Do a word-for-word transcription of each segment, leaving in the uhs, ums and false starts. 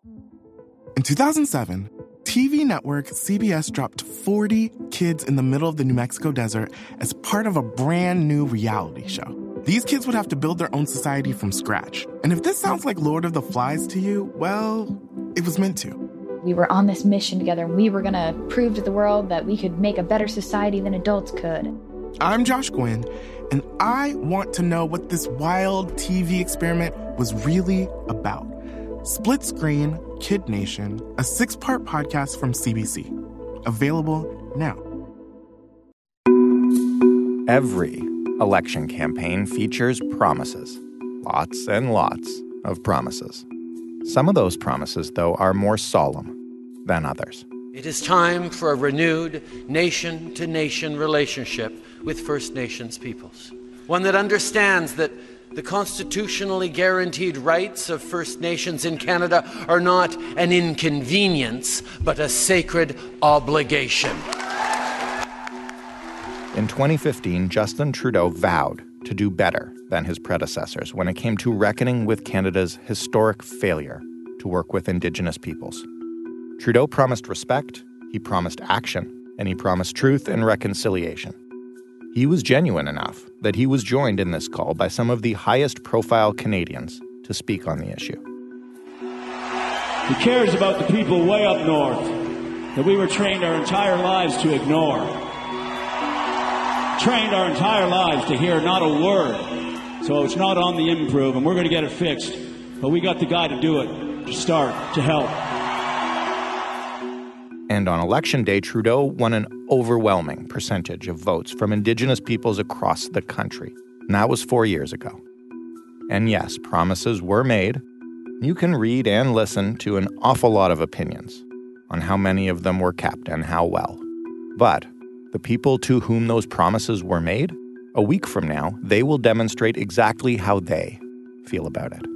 In two thousand seven, T V network C B S dropped forty kids in the middle of the New Mexico desert as part of a brand new reality show. These kids would have to build their own society from scratch. And if this sounds like Lord of the Flies to you, well, it was meant to. We were on this mission together, and we were going to prove to the world that we could make a better society than adults could. I'm Josh Gwynn, and I want to know what this wild T V experiment was really about. Split Screen, Kid Nation, a six-part podcast from C B C. Available now. Every election campaign features promises. Lots and lots of promises. Some of those promises, though, are more solemn than others. It is time for a renewed nation-to-nation relationship with First Nations peoples. One that understands that the constitutionally guaranteed rights of First Nations in Canada are not an inconvenience, but a sacred obligation. In twenty fifteen, Justin Trudeau vowed to do better than his predecessors when it came to reckoning with Canada's historic failure to work with Indigenous peoples. Trudeau promised respect, he promised action, and he promised truth and reconciliation. He was genuine enough that he was joined in this call by some of the highest-profile Canadians to speak on the issue. He cares about the people way up north that we were trained our entire lives to ignore. Trained our entire lives to hear not a word. So it's not on the improve, and we're going to get it fixed. But we got the guy to do it, to start, to help. And on Election Day, Trudeau won an overwhelming percentage of votes from Indigenous peoples across the country. And that was four years ago. And yes, promises were made. You can read and listen to an awful lot of opinions on how many of them were kept and how well. But the people to whom those promises were made, a week from now, they will demonstrate exactly how they feel about it.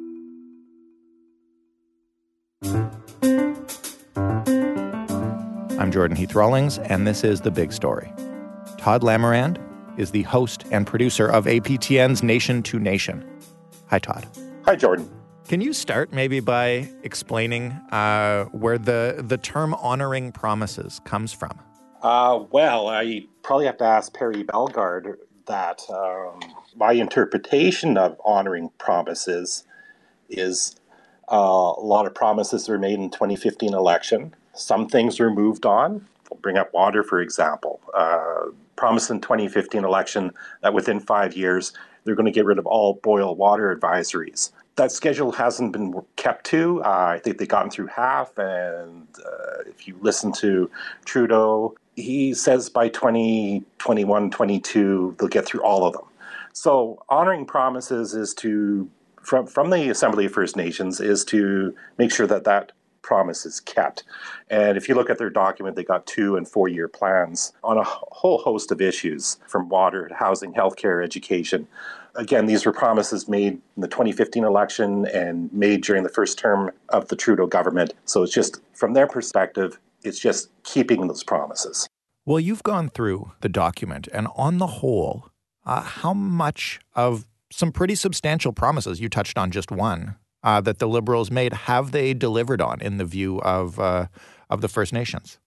I'm Jordan Heath Rawlings, and this is The Big Story. Todd Lamourand is the host and producer of A P T N's Nation to Nation. Hi, Todd. Hi, Jordan. Can you start maybe by explaining uh, where the, the term honoring promises comes from? Uh, well, I probably have to ask Perry Bellegarde that. Um, my interpretation of honoring promises is uh, a lot of promises were made in the twenty fifteen election. Some things were moved on. We'll bring up water, for example. Uh, promised in twenty fifteen election that within five years, they're going to get rid of all boil water advisories. That schedule hasn't been kept to. Uh, I think they've gotten through half. And uh, if you listen to Trudeau, he says by twenty twenty-one, twenty-two, they'll get through all of them. So honoring promises is to, from, from the Assembly of First Nations, is to make sure that that promise is kept. And if you look at their document, they got two and four year plans on a whole host of issues, from water to housing, healthcare, education. Again, these were promises made in the twenty fifteen election and made during the first term of the Trudeau government. So it's just, from their perspective, it's just keeping those promises. Well, you've gone through the document, and on the whole, uh, how much of some pretty substantial promises, you touched on just one, Uh, that the Liberals made, have they delivered on in the view of uh, of the First Nations?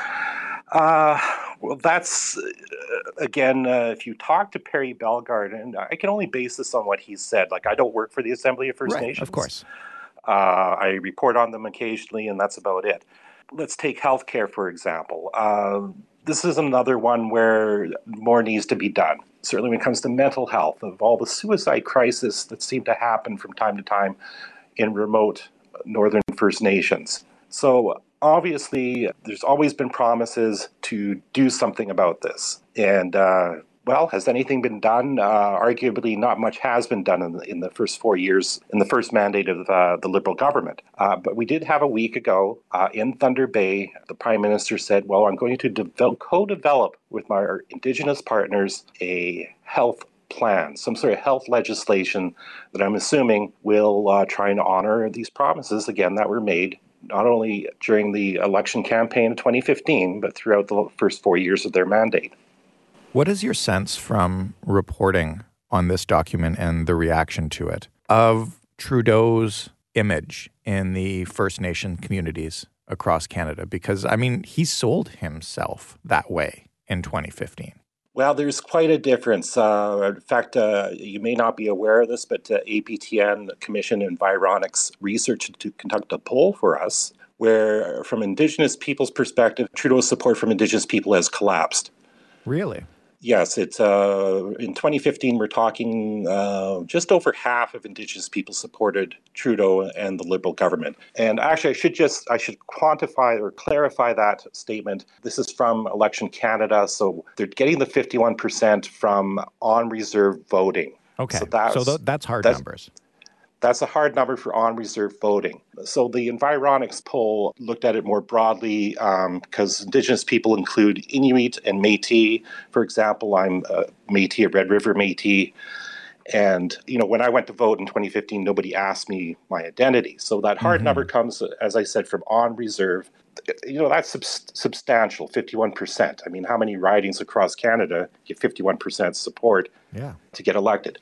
Uh, well, that's, uh, again, uh, if you talk to Perry Bellegarde, and I can only base this on what he said. Like, I don't work for the Assembly of First Right, Nations. of course. Uh, I report on them occasionally, and that's about it. Let's take healthcare, for example. Uh, this is another one where more needs to be done. Certainly when it comes to mental health, of all the suicide crises that seem to happen from time to time in remote Northern First Nations. So obviously, there's always been promises to do something about this. And, uh, well, has anything been done? Uh, arguably, not much has been done in the, in the first four years, in the first mandate of uh, the Liberal government. Uh, but we did have a week ago uh, in Thunder Bay, the Prime Minister said, well, I'm going to develop, co-develop with my Indigenous partners a health plan, some sort of health legislation that I'm assuming will uh, try and honor these promises, again, that were made not only during the election campaign of twenty fifteen, but throughout the first four years of their mandate. What is your sense from reporting on this document and the reaction to it of Trudeau's image in the First Nation communities across Canada? Because, I mean, he sold himself that way in twenty fifteen. Well, there's quite a difference. Uh, in fact, uh, you may not be aware of this, but uh, A P T N commissioned Environics Research to conduct a poll for us, where from Indigenous people's perspective, Trudeau's support from Indigenous people has collapsed. Really? Yes, it's uh, in twenty fifteen, we're talking uh, just over half of Indigenous people supported Trudeau and the Liberal government. And actually, I should just, I should quantify or clarify that statement. This is from Election Canada, so they're getting the fifty-one percent from on-reserve voting. Okay, so that's, so th- that's hard that's, numbers. That's a hard number for on-reserve voting. So the Environics poll looked at it more broadly um, because Indigenous people include Inuit and Métis. For example, I'm a Métis, a Red River Métis. And, you know, when I went to vote in twenty fifteen, nobody asked me my identity. So that hard mm-hmm. number comes, as I said, from on-reserve. You know, that's sub- substantial, fifty-one percent. I mean, how many ridings across Canada get fifty-one percent support yeah. to get elected?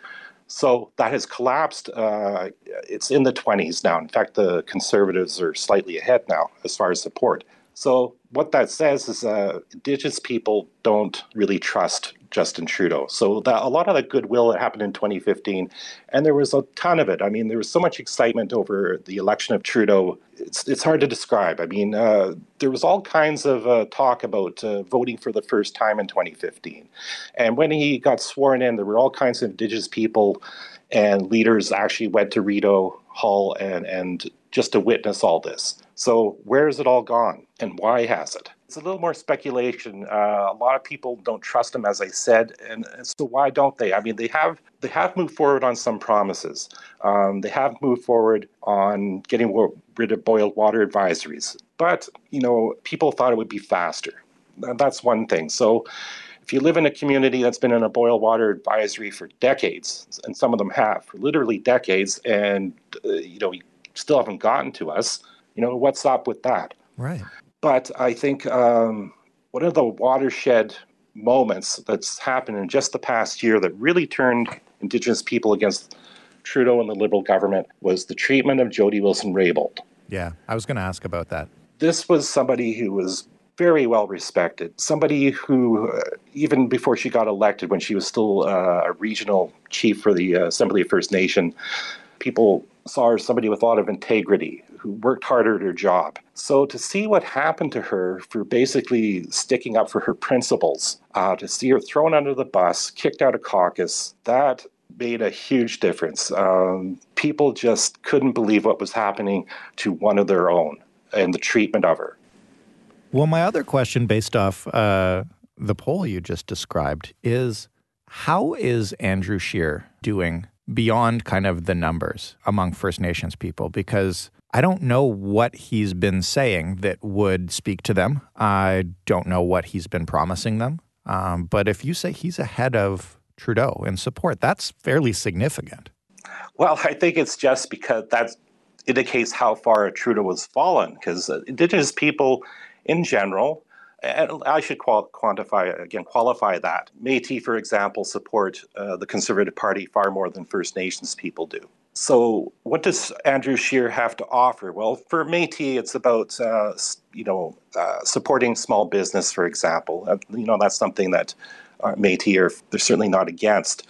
So that has collapsed. Uh, it's in the twenties now. In fact, the Conservatives are slightly ahead now as far as support. So what that says is uh, Indigenous people don't really trust Justin Trudeau. So that, a lot of the goodwill that happened in twenty fifteen, and there was a ton of it. I mean, there was so much excitement over the election of Trudeau. It's it's hard to describe. I mean, uh, there was all kinds of uh, talk about uh, voting for the first time in twenty fifteen. And when he got sworn in, there were all kinds of Indigenous people and leaders actually went to Rideau Hall and, and just to witness all this. So where has it all gone and why has it? It's a little more speculation. Uh, a lot of people don't trust him, as I said, and, and so why don't they? I mean, they have they have moved forward on some promises. Um, they have moved forward on getting rid of boiled water advisories, but you know, people thought it would be faster. That's one thing. So if you live in a community that's been in a boil water advisory for decades, and some of them have for literally decades, and uh, you know, you still haven't gotten to us, you know, what's up with that? Right. But I think um, one of the watershed moments that's happened in just the past year that really turned Indigenous people against Trudeau and the Liberal government was the treatment of Jody Wilson-Raybould. Yeah, I was going to ask about that. This was somebody who was very well respected, somebody who, uh, even before she got elected, when she was still uh, a regional chief for the uh, Assembly of First Nation, people saw her as somebody with a lot of integrity, who worked harder at her job. So to see what happened to her for basically sticking up for her principles, uh, to see her thrown under the bus, kicked out of caucus, that made a huge difference. Um, people just couldn't believe what was happening to one of their own and the treatment of her. Well, my other question based off uh, the poll you just described is, how is Andrew Scheer doing beyond kind of the numbers among First Nations people? Because I don't know what he's been saying that would speak to them. I don't know what he's been promising them. Um, but if you say he's ahead of Trudeau in support, that's fairly significant. Well, I think it's just because that indicates how far Trudeau has fallen, because Indigenous people in general, and I should qual- quantify, again, qualify that. Métis, for example, support uh, the Conservative Party far more than First Nations people do. So what does Andrew Scheer have to offer? Well, for Métis, it's about, uh, you know, uh, supporting small business, for example. Uh, you know, that's something that uh, Métis are they're certainly not against.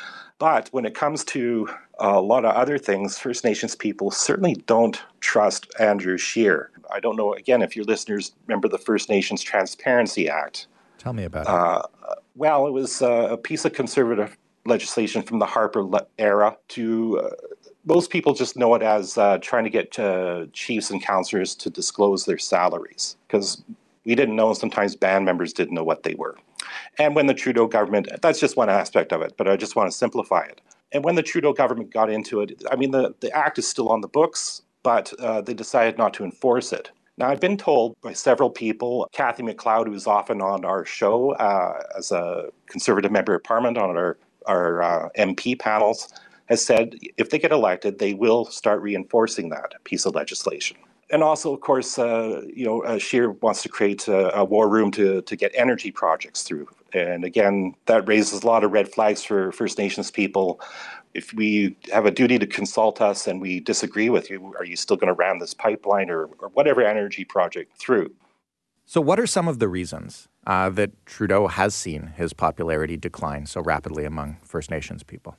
But when it comes to a lot of other things, First Nations people certainly don't trust Andrew Scheer. I don't know, again, if your listeners remember the First Nations Transparency Act. Tell me about uh, it. Well, it was uh, a piece of conservative legislation from the Harper era to, uh, most people just know it as uh, trying to get uh, chiefs and councillors to disclose their salaries, because we didn't know, and sometimes band members didn't know what they were. And when the Trudeau government, that's just one aspect of it, but I just want to simplify it. And when the Trudeau government got into it, I mean, the, the act is still on the books, but uh, they decided not to enforce it. Now, I've been told by several people, Cathy McLeod, who's often on our show uh, as a Conservative member of Parliament on our, our uh, M P panels, has said if they get elected, they will start reinforcing that piece of legislation. And also, of course, uh, you know, uh, Scheer wants to create a, a war room to, to get energy projects through. And again, that raises a lot of red flags for First Nations people. If we have a duty to consult us and we disagree with you, are you still going to ram this pipeline or, or whatever energy project through? So what are some of the reasons uh, that Trudeau has seen his popularity decline so rapidly among First Nations people?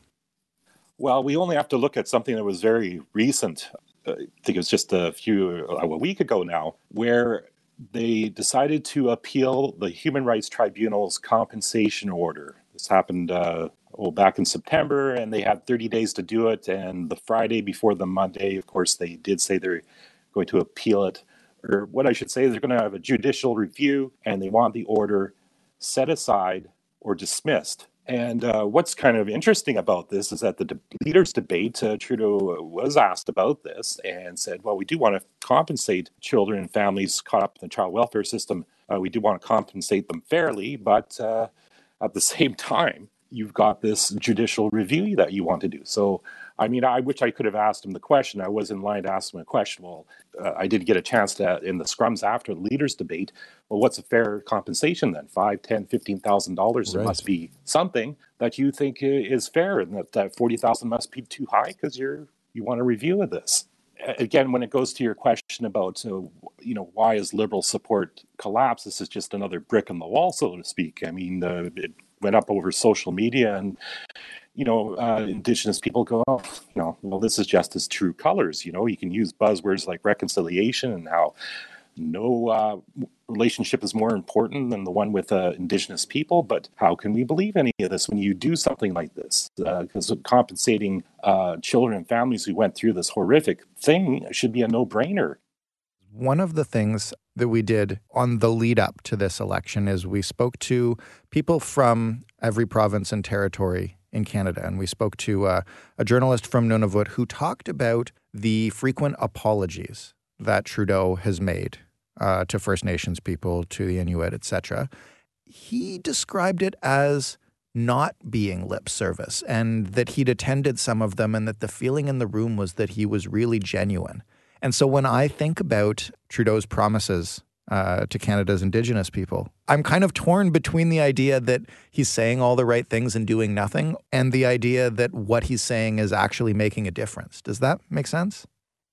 Well, we only have to look at something that was very recent. I think it was just a few, a week ago now, where they decided to appeal the Human Rights Tribunal's compensation order. This happened uh, oh, back in September, and they had thirty days to do it. And the Friday before the Monday, of course, they did say they're going to appeal it. Or what I should say is they're going to have a judicial review, and they want the order set aside or dismissed. And uh, what's kind of interesting about this is that the de- leaders' debate, uh, Trudeau was asked about this and said, well, we do want to compensate children and families caught up in the child welfare system. Uh, we do want to compensate them fairly, but uh, at the same time, you've got this judicial review that you want to do. So, I mean, I wish I could have asked him the question. I was in line to ask him a question. Well, uh, I did get a chance to, in the scrums after the leaders' debate, well, what's a fair compensation then? Five, ten, fifteen thousand dollars. There must be something that you think is fair, and that, that forty thousand must be too high because you're you want a review of this. Again, when it goes to your question about, uh, you know, why is Liberal support collapsed? This is just another brick in the wall, so to speak. I mean, uh, it went up over social media, and you know, uh, Indigenous people go, oh, you know, well, this is just as true colors. You know, you can use buzzwords like reconciliation and how no uh, relationship is more important than the one with uh, Indigenous people. But how can we believe any of this when you do something like this? Because uh, compensating uh, children and families who went through this horrific thing should be a no-brainer. One of the things that we did on the lead up to this election is we spoke to people from every province and territory in Canada. And we spoke to uh, a journalist from Nunavut who talked about the frequent apologies that Trudeau has made uh, to First Nations people, to the Inuit, et cetera. He described it as not being lip service, and that he'd attended some of them, and that the feeling in the room was that he was really genuine. And so when I think about Trudeau's promises uh, to Canada's Indigenous people, I'm kind of torn between the idea that he's saying all the right things and doing nothing, and the idea that what he's saying is actually making a difference. Does that make sense?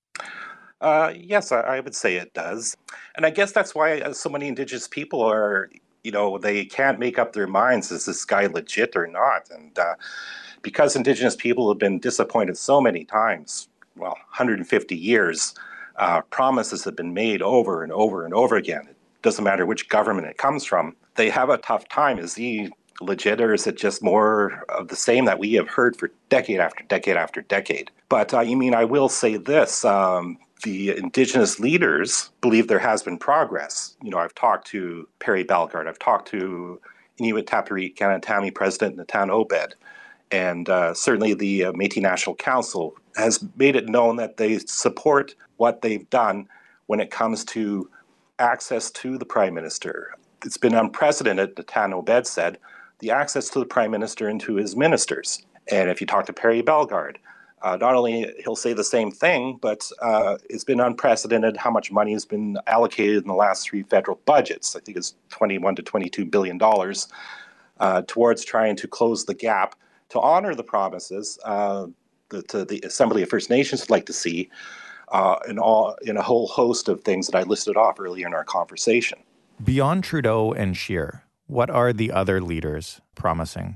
Uh, yes, I, I would say it does. And I guess that's why uh, so many Indigenous people are, you know, they can't make up their minds, is this guy legit or not? And uh, because Indigenous people have been disappointed so many times, well, one hundred fifty years, uh, promises have been made over and over and over again. It doesn't matter which government it comes from. They have a tough time. Is he legit, or is it just more of the same that we have heard for decade after decade after decade? But uh, I mean, I will say this. Um, the Indigenous leaders believe there has been progress. You know, I've talked to Perry Bellegarde. I've talked to Inuit Tapiriit Kanatami President Natan Obed. And uh, certainly the uh, Métis National Council has made it known that they support what they've done when it comes to access to the Prime Minister. It's been unprecedented, Natan Obed said, the access to the Prime Minister and to his ministers. And if you talk to Perry Bellegarde, uh, not only he'll say the same thing, but uh, it's been unprecedented how much money has been allocated in the last three federal budgets. I think it's twenty-one to twenty-two billion dollars uh, towards trying to close the gap to honor the promises uh, that uh, the Assembly of First Nations would like to see uh, in, all, in a whole host of things that I listed off earlier in our conversation. Beyond Trudeau and Scheer, what are the other leaders promising?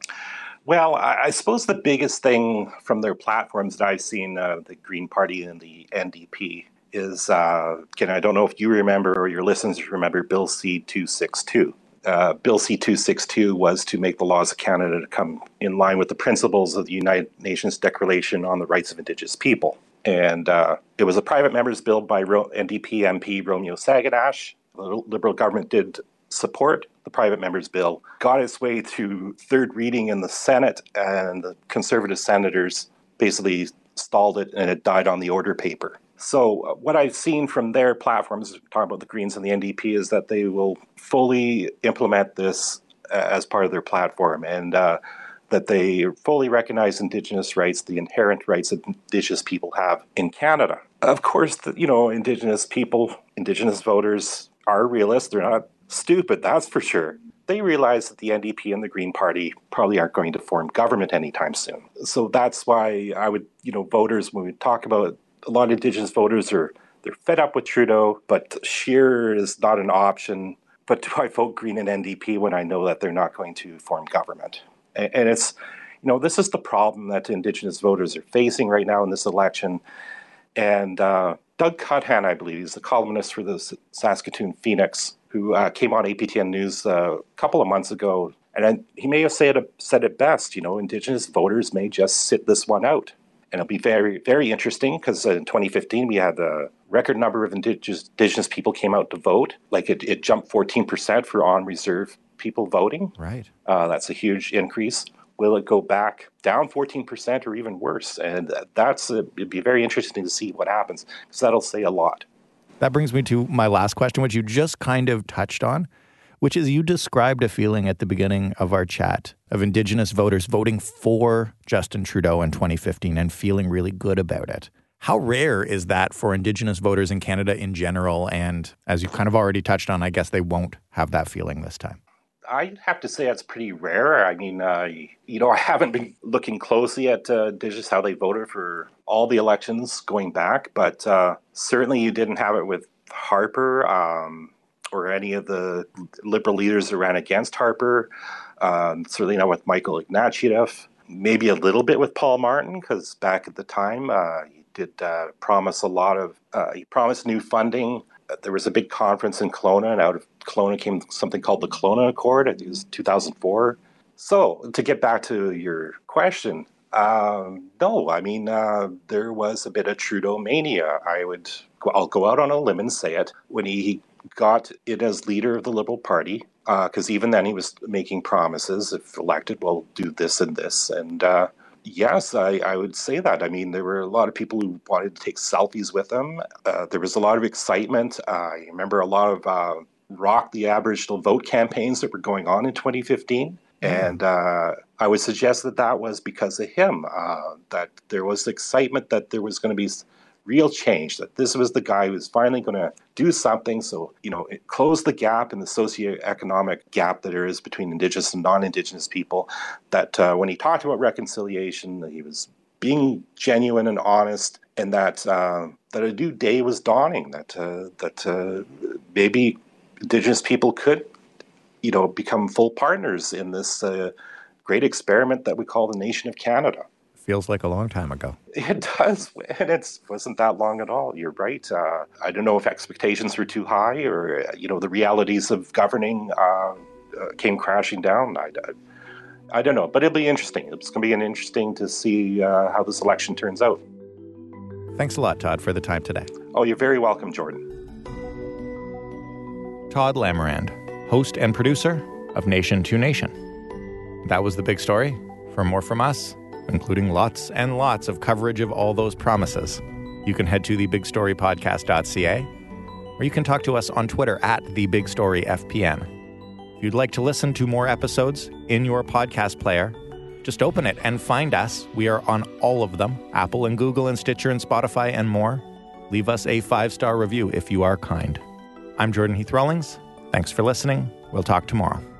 Well, I, I suppose the biggest thing from their platforms that I've seen, uh, the Green Party and the N D P, is, uh, again, I don't know if you remember or your listeners remember Bill C two sixty-two. Uh, Bill C two sixty-two was to make the laws of Canada to come in line with the principles of the United Nations Declaration on the Rights of Indigenous People. And uh, it was a private member's bill by Ro- N D P M P Romeo Sagadash. The Liberal government did support the private member's bill, got its way to third reading in the Senate, and the Conservative senators basically stalled it, and it died on the order paper. So uh, what I've seen from their platforms, talking about the Greens and the N D P, is that they will fully implement this uh, as part of their platform, and uh, that they fully recognize Indigenous rights, the inherent rights that Indigenous people have in Canada. Of course, the, you know, Indigenous people, Indigenous voters are realists. They're not stupid, that's for sure. They realize that the N D P and the Green Party probably aren't going to form government anytime soon. So that's why I would, you know, voters, when we talk about a lot of Indigenous voters are, they're fed up with Trudeau, but Scheer is not an option. But do I vote Green and N D P when I know that they're not going to form government? And, and it's, you know, this is the problem that Indigenous voters are facing right now in this election. And uh, Doug Cuthan, I believe, he's the columnist for the Saskatoon Phoenix, who uh, came on A P T N News uh, a couple of months ago. And I, he may have said it, said it best, you know, Indigenous voters may just sit this one out. And it'll be very, very interesting because in twenty fifteen, we had a record number of indigenous, indigenous people came out to vote. Like it, it jumped fourteen percent for on-reserve people voting. Right. Uh, that's a huge increase. Will it go back down fourteen percent or even worse? And that's a, it'd be very interesting to see what happens because that'll say a lot. That brings me to my last question, which you just kind of touched on, which is you described a feeling at the beginning of our chat of Indigenous voters voting for Justin Trudeau in twenty fifteen and feeling really good about it. How rare is that for Indigenous voters in Canada in general? And as you kind of already touched on, I guess they won't have that feeling this time. I have to say that's pretty rare. I mean, uh, you know, I haven't been looking closely at uh, Indigenous, how they voted for all the elections going back, but uh, certainly you didn't have it with Harper um, or any of the Liberal leaders that ran against Harper. Um, certainly not with Michael Ignatieff. Maybe a little bit with Paul Martin, because back at the time uh, he did uh, promise a lot of, uh, he promised new funding. There was a big conference in Kelowna, and out of Kelowna came something called the Kelowna Accord. I think it was two thousand four. So to get back to your question, um, no, I mean, uh, there was a bit of Trudeau mania. I would, I'll go out on a limb and say it. When he got it as leader of the Liberal Party, because uh, even then he was making promises, if elected, we'll do this and this. And uh, yes, I, I would say that. I mean, there were a lot of people who wanted to take selfies with him. Uh, there was a lot of excitement. Uh, I remember a lot of uh, Rock the Aboriginal Vote campaigns that were going on in twenty fifteen. And uh, I would suggest that that was because of him, uh, that there was excitement that there was going to be real change, that this was the guy who was finally going to do something. So, you know, it closed the gap in the socioeconomic gap that there is between Indigenous and non-Indigenous people, that uh, when he talked about reconciliation, that he was being genuine and honest, and that uh, that a new day was dawning, that, uh, that uh, maybe Indigenous people could, you know, become full partners in this uh, great experiment that we call the nation of Canada. Feels like a long time ago. It does, and it wasn't that long at all. You're right. Uh, I don't know if expectations were too high, or you know, the realities of governing uh, uh, came crashing down. I, I, I don't know, but it'll be interesting. It's going to be an interesting to see uh, how this election turns out. Thanks a lot, Todd, for the time today. Oh, you're very welcome, Jordan. Todd Lamarand, host and producer of Nation to Nation. That was The Big Story. For more from us, including lots and lots of coverage of all those promises, you can head to the big story podcast dot c a, or you can talk to us on Twitter at the big story f p n. If you'd like to listen to more episodes in your podcast player, just open it and find us. We are on all of them, Apple and Google and Stitcher and Spotify and more. Leave us a five-star review if you are kind. I'm Jordan Heath Rawlings. Thanks for listening. We'll talk tomorrow.